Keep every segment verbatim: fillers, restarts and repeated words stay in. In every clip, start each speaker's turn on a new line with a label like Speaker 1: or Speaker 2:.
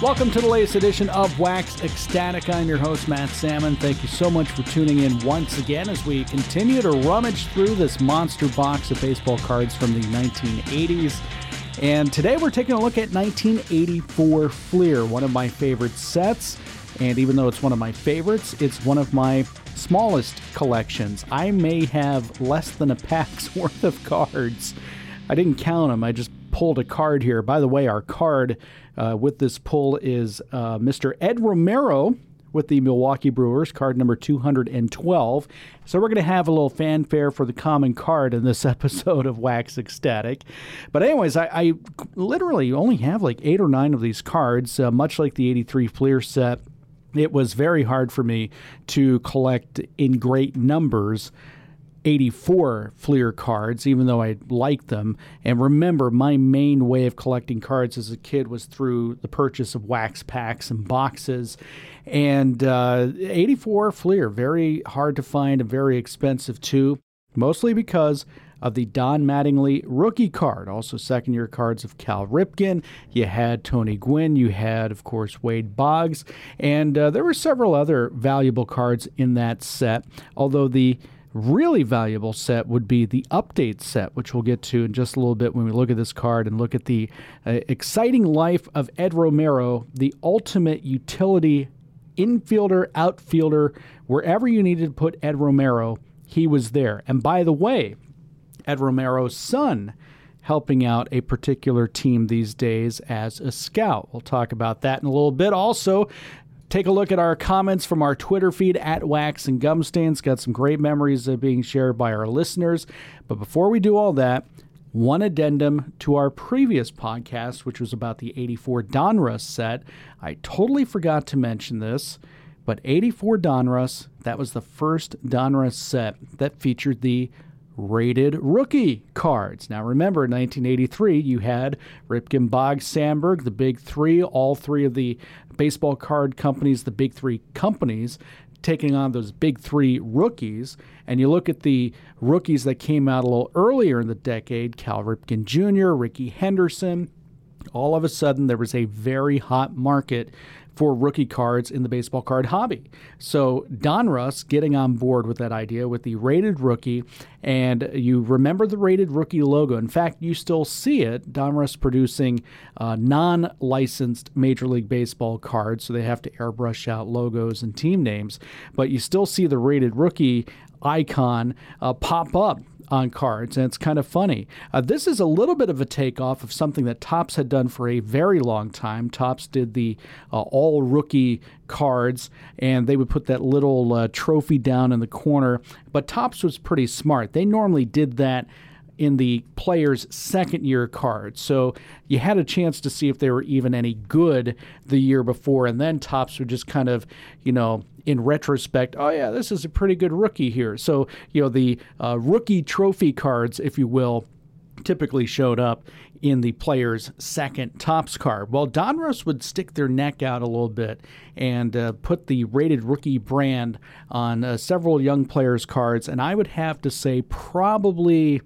Speaker 1: Welcome to the latest edition of Wax Ecstatic. I'm your host, Matt Salmon. Thank you so much for tuning in once again as we continue to rummage through this monster box of baseball cards from the nineteen eighties. And today we're taking a look at nineteen eighty-four Fleer, one of my favorite sets. And even though it's one of my favorites, it's one of my smallest collections. I may have less than a pack's worth of cards. I didn't count them. I just pulled a card here. By the way, our card uh, with this pull is uh, Mister Ed Romero with the Milwaukee Brewers, card number two hundred twelve. So we're going to have a little fanfare for the common card in this episode of Wax Ecstatic. But anyways, I, I literally only have like eight or nine of these cards, uh, much like the eighty-three Fleer set. It was very hard for me to collect in great numbers eighty-four Fleer cards, even though I liked them. And remember, my main way of collecting cards as a kid was through the purchase of wax packs and boxes. And uh, eighty-four Fleer, very hard to find and very expensive too, mostly because of the Don Mattingly rookie card. Also second-year cards of Cal Ripken. You had Tony Gwynn. You had, of course, Wade Boggs. And uh, there were several other valuable cards in that set, although the really valuable set would be the update set, which we'll get to in just a little bit when we look at this card and look at the uh, exciting life of Ed Romero, the ultimate utility infielder, outfielder. Wherever you needed to put Ed Romero, he was there. And by the way, Ed Romero's son helping out a particular team these days as a scout. We'll talk about that in a little bit. Also, take a look at our comments from our Twitter feed at Wax and Gumstains. Got some great memories of being shared by our listeners. But before we do all that, one addendum to our previous podcast, which was about the eighty-four Donruss set. I totally forgot to mention this, but eighty-four Donruss, that was the first Donruss set that featured the rated rookie cards. Now remember, in nineteen eighty-three, you had Ripken, Boggs, Sandberg, the big three, all three of the baseball card companies, the big three companies, taking on those big three rookies. And you look at the rookies that came out a little earlier in the decade, Cal Ripken Junior, Rickey Henderson. All of a sudden, there was a very hot market for rookie cards in the baseball card hobby. So Donruss getting on board with that idea with the rated rookie, and you remember the rated rookie logo. In fact, you still see it, Donruss producing uh, non-licensed Major League Baseball cards, so they have to airbrush out logos and team names, but you still see the rated rookie icon uh, pop up on cards, and it's kind of funny. Uh, this is a little bit of a takeoff of something that Topps had done for a very long time. Topps did the uh, all-rookie cards, and they would put that little uh, trophy down in the corner, but Topps was pretty smart. They normally did that in the player's second-year cards, so you had a chance to see if they were even any good the year before, and then Topps would just kind of, you know, in retrospect, oh yeah, this is a pretty good rookie here. So, you know, the uh, rookie trophy cards, if you will, typically showed up in the player's second Topps card. Well, Donruss would stick their neck out a little bit and uh, put the rated rookie brand on uh, several young players' cards, and I would have to say probably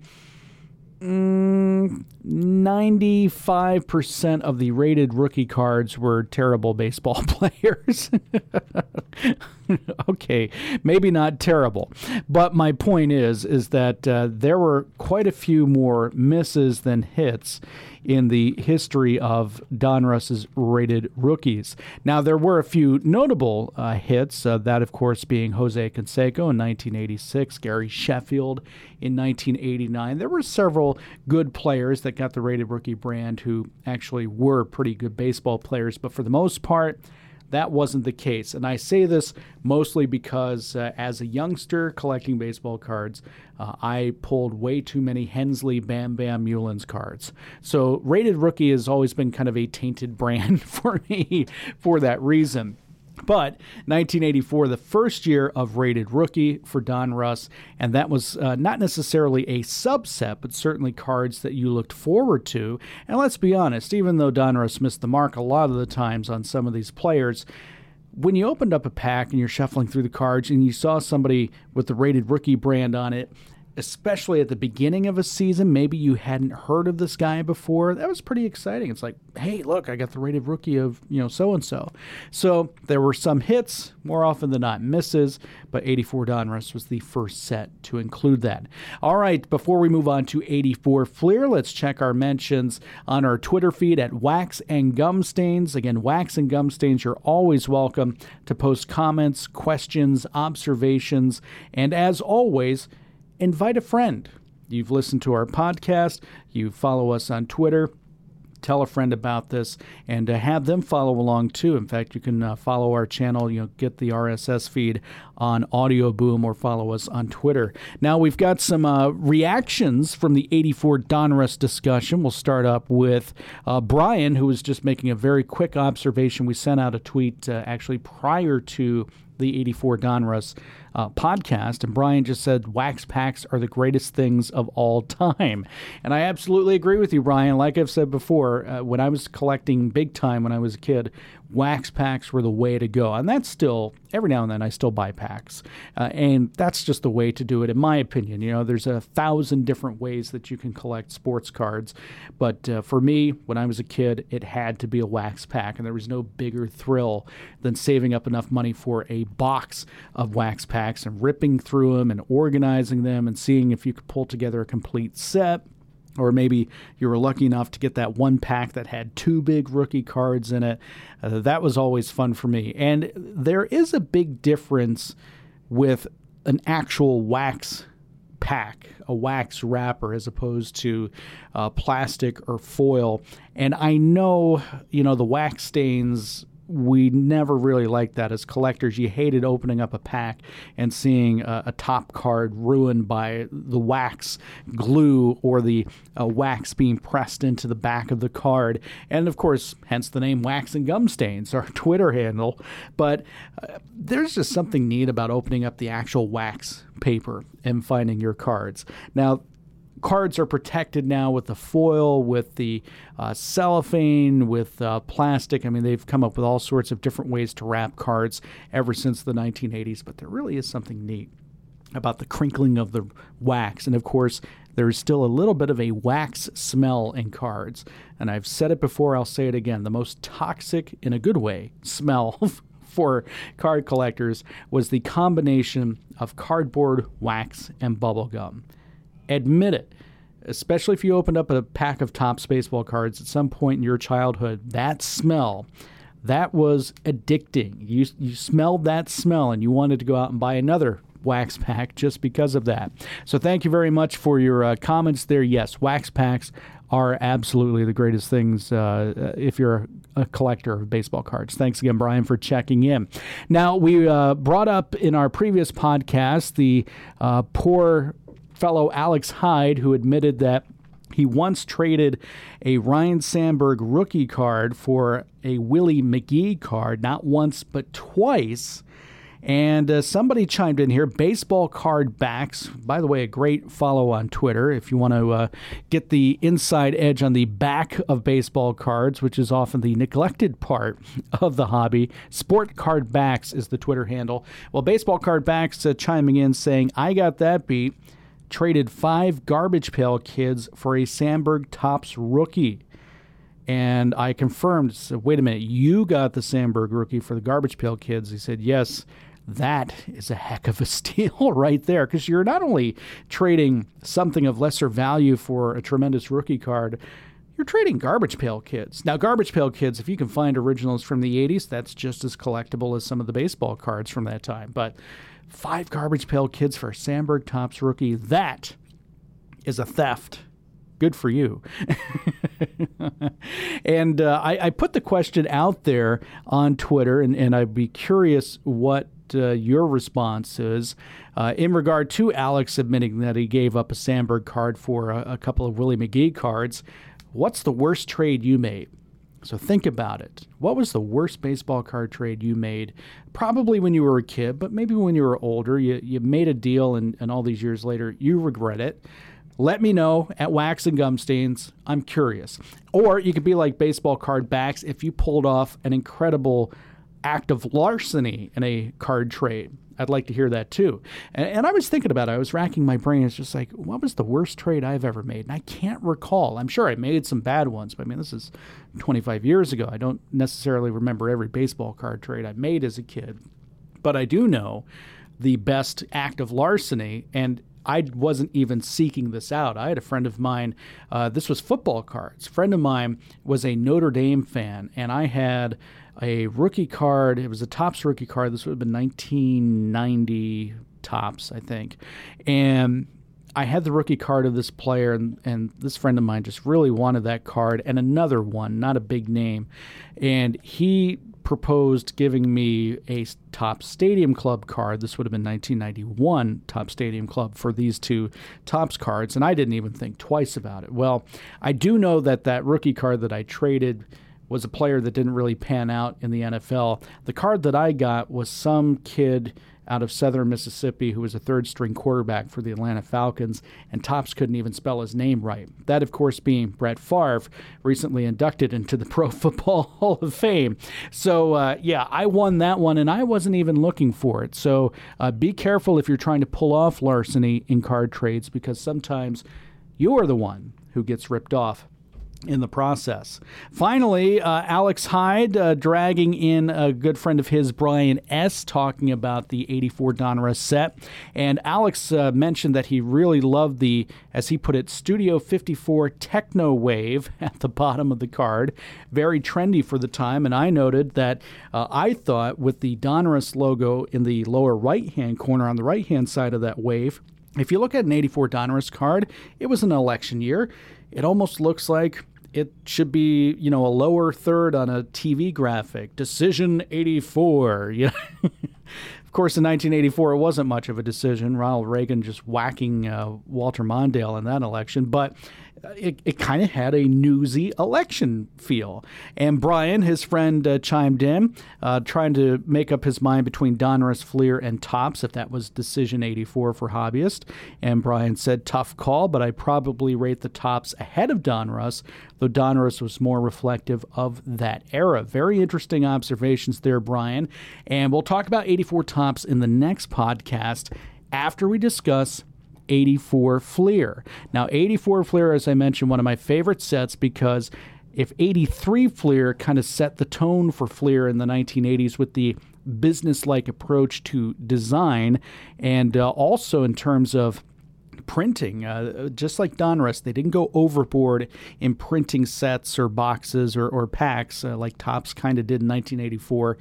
Speaker 1: Mm, ninety-five percent of the rated rookie cards were terrible baseball players. Okay, maybe not terrible, but my point is is that uh, there were quite a few more misses than hits in the history of Donruss's rated rookies. Now, there were a few notable uh, hits, uh, that, of course, being Jose Canseco in nineteen eighty-six, Gary Sheffield in nineteen eighty-nine. There were several good players that got the rated rookie brand who actually were pretty good baseball players, but for the most part, that wasn't the case. And I say this mostly because uh, as a youngster collecting baseball cards, uh, I pulled way too many Hensley Bam Bam Mullins cards. So rated rookie has always been kind of a tainted brand for me for that reason. But nineteen eighty-four, the first year of rated rookie for Donruss, and that was uh, not necessarily a subset, but certainly cards that you looked forward to. And let's be honest, even though Donruss missed the mark a lot of the times on some of these players, when you opened up a pack and you're shuffling through the cards and you saw somebody with the rated rookie brand on it, especially at the beginning of a season, maybe you hadn't heard of this guy before. That was pretty exciting. It's like, hey, look, I got the rated rookie of, you know, so-and-so. So there were some hits, more often than not misses, but eighty-four Donruss was the first set to include that. All right, before we move on to eighty-four Fleer, let's check our mentions on our Twitter feed at Wax and Gum Stains. Again, Wax and Gum Stains, you're always welcome to post comments, questions, observations, and as always, invite a friend. You've listened to our podcast, you follow us on Twitter, tell a friend about this, and uh, have them follow along too. In fact, you can uh, follow our channel, you know, get the R S S feed on Audio Boom or follow us on Twitter. Now we've got some uh, reactions from the eighty-four Donruss discussion. We'll start up with uh, Brian, who was just making a very quick observation. We sent out a tweet uh, actually prior to the eighty-four Donruss uh, podcast, and Brian just said wax packs are the greatest things of all time. And I absolutely agree with you, Brian. Like I've said before, uh, when I was collecting big time when I was a kid, wax packs were the way to go. And that's still, every now and then I still buy packs. Uh, and that's just the way to do it, in my opinion. You know, there's a thousand different ways that you can collect sports cards. But uh, for me, when I was a kid, it had to be a wax pack. And there was no bigger thrill than saving up enough money for a box of wax packs and ripping through them and organizing them and seeing if you could pull together a complete set. Or maybe you were lucky enough to get that one pack that had two big rookie cards in it. Uh, that was always fun for me. And there is a big difference with an actual wax pack, a wax wrapper, as opposed to uh, plastic or foil. And I know, you know, the wax stains, we never really liked that as collectors. You hated opening up a pack and seeing a, a top card ruined by the wax glue or the uh, wax being pressed into the back of the card. And of course, hence the name Wax and Gum Stains, our Twitter handle. But uh, there's just something neat about opening up the actual wax paper and finding your cards. Now, cards are protected now with the foil, with the uh, cellophane, with uh, plastic. I mean, they've come up with all sorts of different ways to wrap cards ever since the nineteen eighties, but there really is something neat about the crinkling of the wax. And of course, there's still a little bit of a wax smell in cards. And I've said it before, I'll say it again. The most toxic, in a good way, smell for card collectors was the combination of cardboard, wax, and bubble gum. Admit it, especially if you opened up a pack of Topps baseball cards at some point in your childhood, that smell, that was addicting. You, you smelled that smell and you wanted to go out and buy another wax pack just because of that. So thank you very much for your uh, comments there. Yes, wax packs are absolutely the greatest things uh, if you're a collector of baseball cards. Thanks again, Brian, for checking in. Now, we uh, brought up in our previous podcast the uh, poor fellow Alex Hyde, who admitted that he once traded a Ryne Sandberg rookie card for a Willie McGee card, not once but twice. And uh, somebody chimed in here, Baseball Card Backs. By the way, a great follow on Twitter if you want to uh, get the inside edge on the back of baseball cards, which is often the neglected part of the hobby. Sport Card Backs is the Twitter handle. Well, Baseball Card Backs uh, chiming in saying, I got that beat. Traded five Garbage Pail Kids for a Sandberg Topps rookie. And I confirmed, so wait a minute, you got the Sandberg rookie for the Garbage Pail Kids. He said, yes, that is a heck of a steal right there, because you're not only trading something of lesser value for a tremendous rookie card, you're trading Garbage Pail Kids. Now, Garbage Pail Kids, if you can find originals from the eighties, that's just as collectible as some of the baseball cards from that time. But five Garbage Pail Kids for a Sandberg Topps rookie, that is a theft. Good for you. And uh, I, I put the question out there on Twitter, and, and I'd be curious what uh, your response is uh, in regard to Alex admitting that he gave up a Sandberg card for a, a couple of Willie McGee cards. What's the worst trade you made? So think about it. What was the worst baseball card trade you made? Probably when you were a kid, but maybe when you were older, you, you made a deal, and, and all these years later, you regret it. Let me know at Wax and Gum Stains. I'm curious. Or you could be like Baseball Card Backs if you pulled off an incredible act of larceny in a card trade. I'd like to hear that too. And, and I was thinking about it. I was racking my brain. It's just like, what was the worst trade I've ever made? And I can't recall. I'm sure I made some bad ones, but I mean, this is twenty-five years ago. I don't necessarily remember every baseball card trade I made as a kid, but I do know the best act of larceny, and I wasn't even seeking this out. I had a friend of mine, uh, this was football cards. A friend of mine was a Notre Dame fan, and I had a rookie card. It was a Topps rookie card. This would have been nineteen ninety Topps, I think. And I had the rookie card of this player, and, and this friend of mine just really wanted that card, and another one, not a big name. And he proposed giving me a Topps Stadium Club card. This would have been nineteen ninety-one Topps Stadium Club for these two Topps cards, and I didn't even think twice about it. Well, I do know that that rookie card that I traded was a player that didn't really pan out in the N F L. The card that I got was some kid out of southern Mississippi who was a third-string quarterback for the Atlanta Falcons, and Topps couldn't even spell his name right. That, of course, being Brett Favre, recently inducted into the Pro Football Hall of Fame. So, uh, yeah, I won that one, and I wasn't even looking for it. So uh, be careful if you're trying to pull off larceny in card trades, because sometimes you're the one who gets ripped off in the process. Finally, uh, Alex Hyde uh, dragging in a good friend of his, Brian S., talking about the eighty-four Donruss set. And Alex uh, mentioned that he really loved the, as he put it, Studio fifty-four Techno Wave at the bottom of the card. Very trendy for the time. And I noted that uh, I thought with the Donruss logo in the lower right-hand corner on the right-hand side of that wave, if you look at an eighty-four Donruss card, it was an election year. It almost looks like it should be, you know, a lower third on a T V graphic. Decision eighty-four. You know? Of course, in nineteen eighty-four, it wasn't much of a decision. Ronald Reagan just whacking uh, Walter Mondale in that election. But it, it kind of had a newsy election feel. And Brian, his friend, uh, chimed in, uh, trying to make up his mind between Donruss, Fleer, and Topps, if that was decision eighty-four for hobbyists. And Brian said, tough call, but I probably rate the Topps ahead of Donruss, though Donruss was more reflective of that era. Very interesting observations there, Brian. And we'll talk about eighty-four Topps in the next podcast after we discuss eighty-four Fleer. Now, eighty-four Fleer, as I mentioned, one of my favorite sets, because if eighty-three Fleer kind of set the tone for Fleer in the nineteen eighties with the business-like approach to design, and uh, also in terms of printing, uh, just like Donruss, they didn't go overboard in printing sets or boxes or, or packs uh, like Topps kind of did in nineteen eighty-four.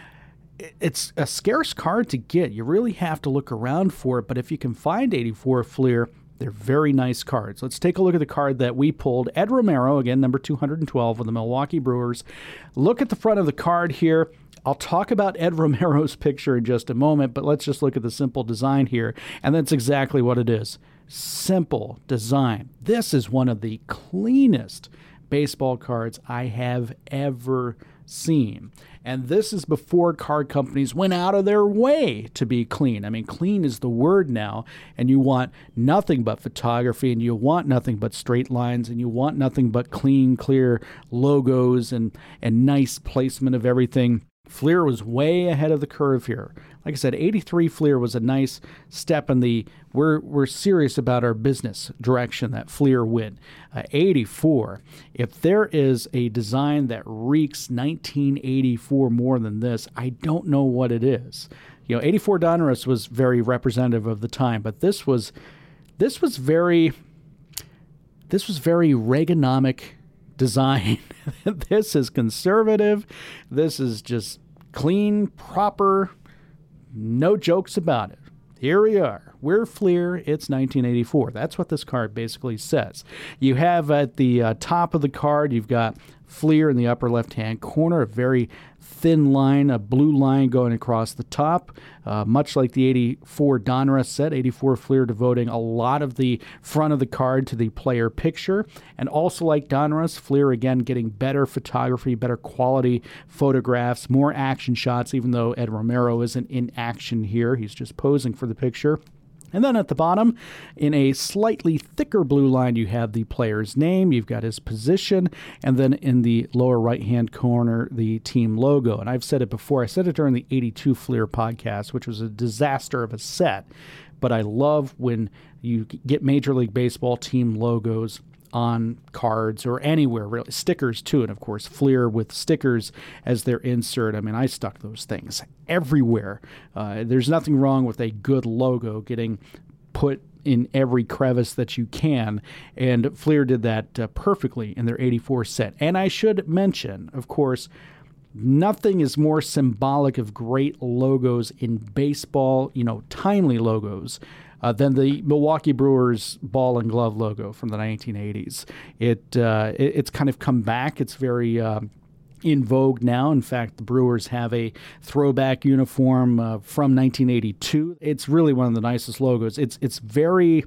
Speaker 1: It's a scarce card to get. You really have to look around for it, but if you can find eighty-four Fleer, they're very nice cards. Let's take a look at the card that we pulled. Ed Romero, again, number two hundred twelve of the Milwaukee Brewers. Look at the front of the card here. I'll talk about Ed Romero's picture in just a moment, but let's just look at the simple design here, and that's exactly what it is. Simple design. This is one of the cleanest baseball cards I have ever seen. And this is before card companies went out of their way to be clean. I mean, clean is the word now, and you want nothing but photography, and you want nothing but straight lines, and you want nothing but clean, clear logos and, and nice placement of everything. Fleer was way ahead of the curve here. Like I said, eighty-three Fleer was a nice step in the we're we're serious about our business direction that Fleer went. Uh, eighty-four, if there is a design that reeks nineteen eighty-four more than this, I don't know what it is. You know, eighty-four Donruss was very representative of the time, but this was this was very this was very Reaganomic design. This is conservative. This is just clean, proper, no jokes about it. Here we are. We're Fleer. It's nineteen eighty-four. That's what this card basically says. You have at the uh, top of the card, you've got Fleer in the upper left-hand corner, a very thin line, a blue line going across the top, uh, much like the eighty-four Donruss set. eighty-four Fleer devoting a lot of the front of the card to the player picture. And also like Donruss, Fleer again getting better photography, better quality photographs, more action shots, even though Ed Romero isn't in action here. He's just posing for the picture. And then at the bottom, in a slightly thicker blue line, you have the player's name, you've got his position, and then in the lower right-hand corner, the team logo. And I've said it before, I said it during the eighty-two Fleer podcast, which was a disaster of a set. But I love when you get Major League Baseball team logos on cards or anywhere, really. Stickers, too, and of course, Fleer with stickers as their insert. I mean, I stuck those things everywhere. Uh, there's nothing wrong with a good logo getting put in every crevice that you can, and Fleer did that uh, perfectly in their eighty-four set. And I should mention, of course, nothing is more symbolic of great logos in baseball, you know, timely logos, Uh, than the Milwaukee Brewers ball and glove logo from the nineteen eighties. It, uh, it it's kind of come back. It's very uh, in vogue now. In fact, the Brewers have a throwback uniform uh, from nineteen eighty-two. It's really one of the nicest logos. It's it's very,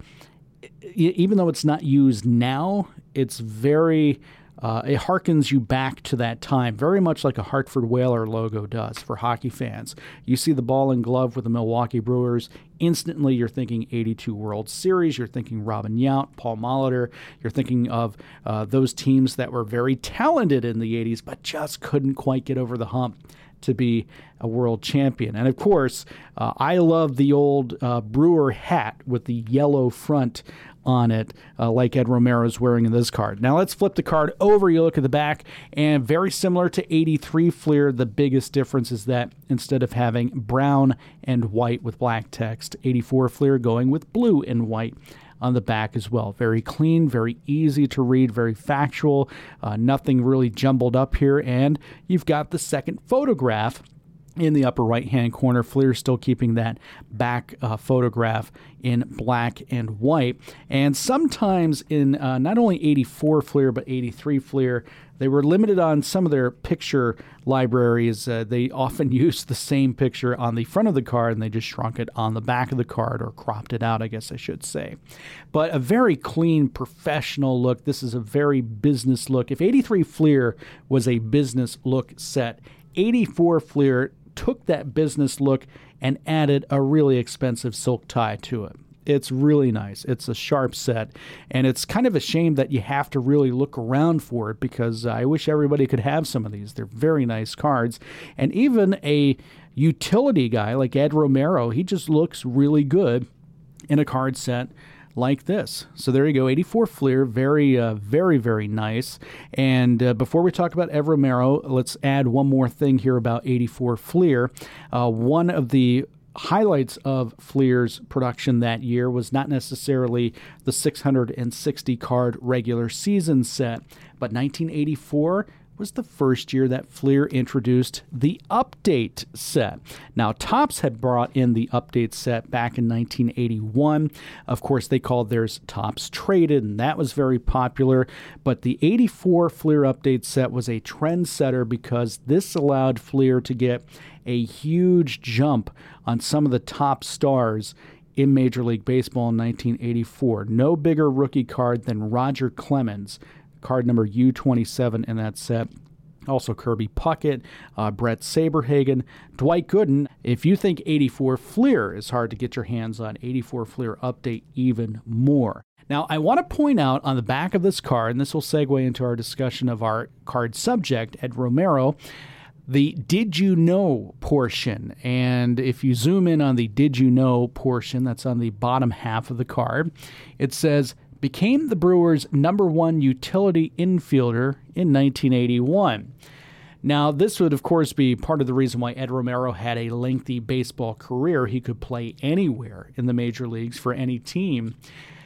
Speaker 1: even though it's not used now, it's very. Uh, it harkens you back to that time, very much like a Hartford Whaler logo does for hockey fans. You see the ball and glove with the Milwaukee Brewers, instantly you're thinking eighty-two World Series, you're thinking Robin Yount, Paul Molitor, you're thinking of uh, those teams that were very talented in the eighties, but just couldn't quite get over the hump to be a world champion. And of course, uh, I love the old uh, Brewer hat with the yellow front on it, uh, like Ed Romero's wearing in this card. Now let's flip the card over. You look at the back, and very similar to eighty-three Fleer, the biggest difference is that instead of having brown and white with black text, eighty-four Fleer going with blue and white on the back as well. Very clean, very easy to read, very factual, uh, nothing really jumbled up here. And you've got the second photograph in the upper right-hand corner. Fleer still keeping that back uh, photograph in black and white. And sometimes in uh, not only eighty-four Fleer, but eighty-three Fleer, they were limited on some of their picture libraries. Uh, they often used the same picture on the front of the card, and they just shrunk it on the back of the card, or cropped it out, I guess I should say. But a very clean, professional look. This is a very business look. If eighty-three Fleer was a business look set, eighty-four Fleer took that business look and added a really expensive silk tie to it. It's really nice. It's a sharp set, and it's kind of a shame that you have to really look around for it, because I wish everybody could have some of these. They're very nice cards, and even a utility guy like Ed Romero, he just looks really good in a card set like this. So there you go, eighty-four Fleer, very, uh, very, very nice. And uh, before we talk about Ed Romero, let's add one more thing here about eighty-four Fleer. Uh, one of the highlights of Fleer's production that year was not necessarily the six hundred sixty card regular season set, but nineteen eighty-four was the first year that Fleer introduced the update set. Now, Topps had brought in the update set back in nineteen eighty-one. Of course, they called theirs Topps Traded, and that was very popular. But the eighty-four Fleer update set was a trendsetter, because this allowed Fleer to get a huge jump on some of the top stars in Major League Baseball in nineteen eighty-four. No bigger rookie card than Roger Clemens, card number U twenty-seven in that set. Also Kirby Puckett, uh, Brett Saberhagen, Dwight Gooden. If you think eighty-four Fleer is hard to get your hands on, eighty-four Fleer update even more. Now, I want to point out on the back of this card, and this will segue into our discussion of our card subject, Ed Romero, the Did You Know portion. And if you zoom in on the Did You Know portion, that's on the bottom half of the card, it says, became the Brewers' number one utility infielder in nineteen eighty-one. Now, this would, of course, be part of the reason why Ed Romero had a lengthy baseball career. He could play anywhere in the major leagues for any team.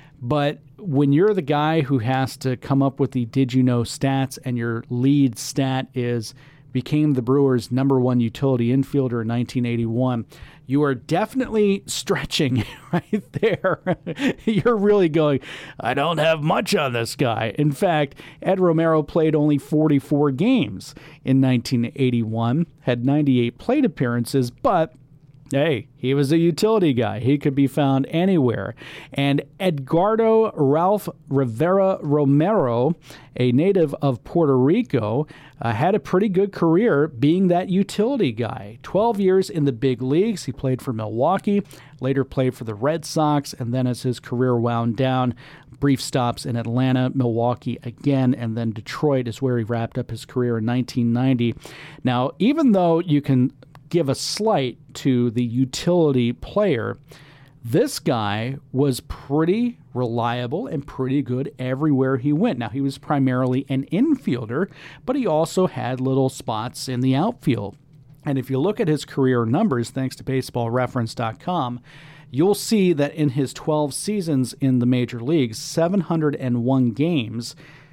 Speaker 1: But when you're the guy who has to come up with the Did You Know stats, and your lead stat is became the Brewers' number one utility infielder in nineteen eighty-one, you are definitely stretching right there. You're really going, I don't have much on this guy. In fact, Ed Romero played only forty-four games in nineteen eighty-one, had ninety-eight plate appearances, but Hey, he was a utility guy. He could be found anywhere. And Edgardo Ralph Rivera Romero, a native of Puerto Rico, uh, had a pretty good career being that utility guy. twelve years in the big leagues. He played for Milwaukee, later played for the Red Sox, and then as his career wound down, brief stops in Atlanta, Milwaukee again, and then Detroit is where he wrapped up his career in nineteen ninety. Now, even though you can give a slight to the utility player, this guy was pretty reliable and pretty good everywhere he went. Now, he was primarily an infielder, but he also had little spots in the outfield. And if you look at his career numbers, thanks to baseball reference dot com, you'll see that in his twelve seasons in the major leagues, seven hundred one games,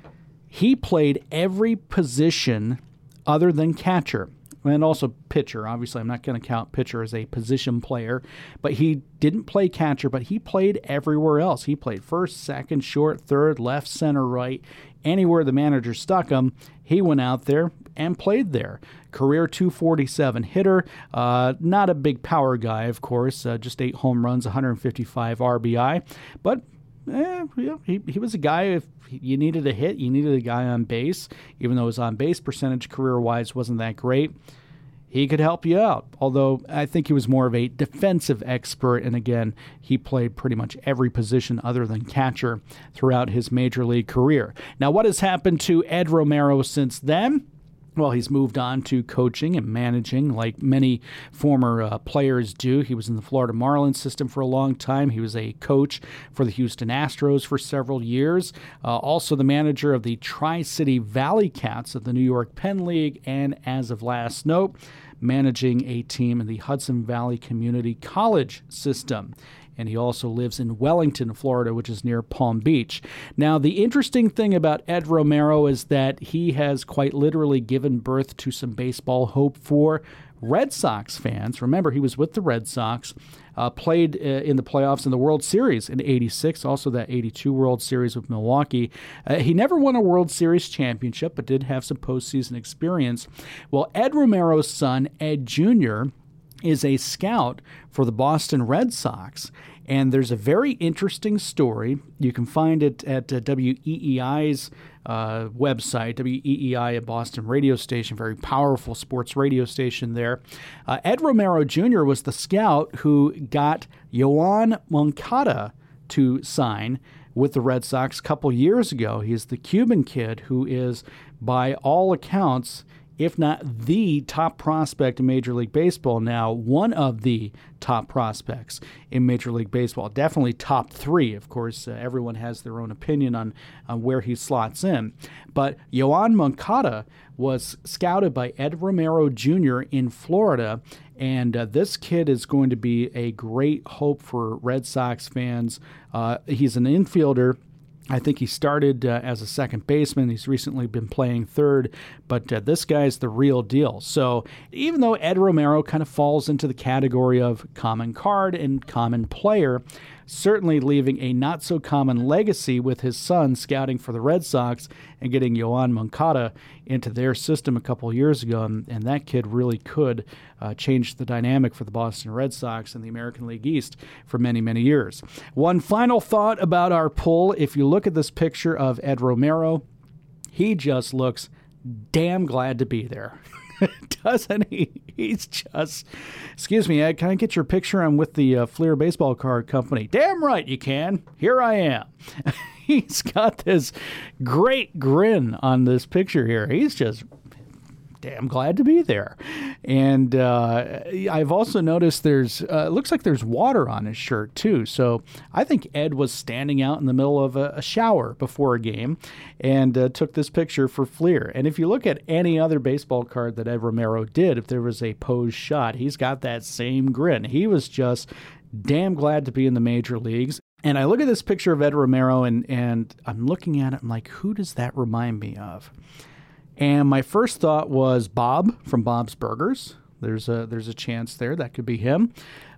Speaker 1: he played every position other than catcher. And also pitcher. Obviously, I'm not going to count pitcher as a position player, but he didn't play catcher, but he played everywhere else. He played first, second, short, third, left, center, right. Anywhere the manager stuck him, he went out there and played there. Career two forty-seven hitter, uh, not a big power guy, of course, uh, just eight home runs, one hundred fifty-five R B I, but Eh, yeah, he, he was a guy, if you needed a hit, you needed a guy on base. Even though his on-base percentage career-wise wasn't that great, he could help you out. Although I think he was more of a defensive expert, and again, he played pretty much every position other than catcher throughout his major league career. Now, what has happened to Ed Romero since then? Well, he's moved on to coaching and managing like many former uh, players do. He was in the Florida Marlins system for a long time. He was a coach for the Houston Astros for several years. Uh, also the manager of the Tri-City Valley Cats of the New York Penn League. And as of last note, managing a team in the Hudson Valley Community College system. And he also lives in Wellington, Florida, which is near Palm Beach. Now, the interesting thing about Ed Romero is that he has quite literally given birth to some baseball hope for Red Sox fans. Remember, he was with the Red Sox, uh, played uh, in the playoffs in the World Series in eighty-six, also that eighty-two World Series with Milwaukee. Uh, he never won a World Series championship, but did have some postseason experience. Well, Ed Romero's son, Ed Junior, is a scout for the Boston Red Sox. And there's a very interesting story. You can find it at uh, W E E I's uh, website, W E E I, a Boston radio station, very powerful sports radio station there. Uh, Ed Romero Junior was the scout who got Yoan Moncada to sign with the Red Sox a couple years ago. He's the Cuban kid who is, by all accounts, if not the top prospect in Major League Baseball now, one of the top prospects in Major League Baseball. Definitely top three. Of course, uh, everyone has their own opinion on, on where he slots in. But Yoan Moncada was scouted by Ed Romero Junior in Florida, and uh, this kid is going to be a great hope for Red Sox fans. Uh, he's an infielder. I think he started uh, as a second baseman. He's recently been playing third, but uh, this guy's the real deal. So even though Ed Romero kind of falls into the category of common card and common player, certainly leaving a not-so-common legacy with his son scouting for the Red Sox and getting Yoan Moncada into their system a couple years ago, and, and that kid really could uh, change the dynamic for the Boston Red Sox and the American League East for many, many years. One final thought about our poll. If you look at this picture of Ed Romero, he just looks damn glad to be there. Doesn't he? He's just, excuse me, Ed, can I get your picture? I'm with the uh, Fleer Baseball Card Company. Damn right you can. Here I am. He's got this great grin on this picture here. He's just damn glad to be there. And uh, I've also noticed there's, uh, it looks like there's water on his shirt too. So I think Ed was standing out in the middle of a, a shower before a game and uh, took this picture for Fleer. And if you look at any other baseball card that Ed Romero did, if there was a posed shot, he's got that same grin. He was just damn glad to be in the major leagues. And I look at this picture of Ed Romero and, and I'm looking at it, I'm like, who does that remind me of? And my first thought was Bob from Bob's Burgers. There's a there's a chance there that could be him.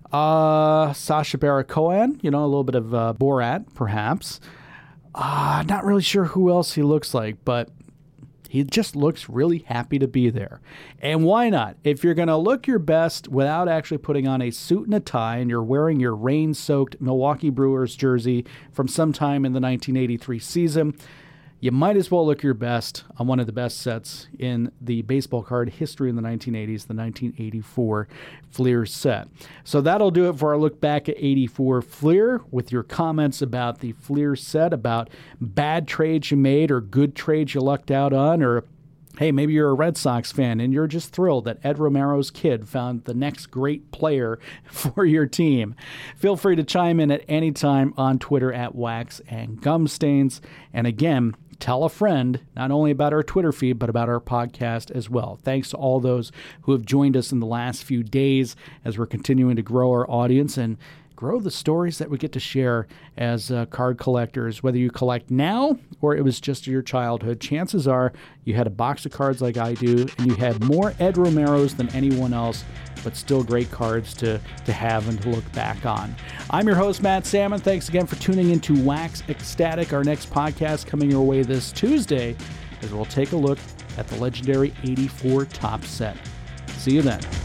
Speaker 1: Uh, Sacha Baron Cohen, you know, a little bit of uh, Borat, perhaps. Uh, not really sure who else he looks like, but He just looks really happy to be there. And why not? If you're going to look your best without actually putting on a suit and a tie and you're wearing your rain-soaked Milwaukee Brewers jersey from sometime in the nineteen eighty-three season, you might as well look your best on one of the best sets in the baseball card history in the nineteen eighties, the nineteen eighty-four Fleer set. So that'll do it for our look back at eighty-four Fleer, with your comments about the Fleer set, about bad trades you made or good trades you lucked out on, or hey, maybe you're a Red Sox fan and you're just thrilled that Ed Romero's kid found the next great player for your team. Feel free to chime in at any time on Twitter at Wax and Gumstains. And again, tell a friend not only about our Twitter feed, but about our podcast as well. Thanks to all those who have joined us in the last few days as we're continuing to grow our audience and grow the stories that we get to share as uh, card collectors. Whether you collect now or it was just your childhood, chances are you had a box of cards like I do, and you had more Ed Romero's than anyone else, but still great cards to, to have and to look back on. I'm your host, Matt Salmon. Thanks again for tuning into Wax Ecstatic. Our next podcast coming your way this Tuesday, as we'll take a look at the legendary eighty-four Topps set. See you then.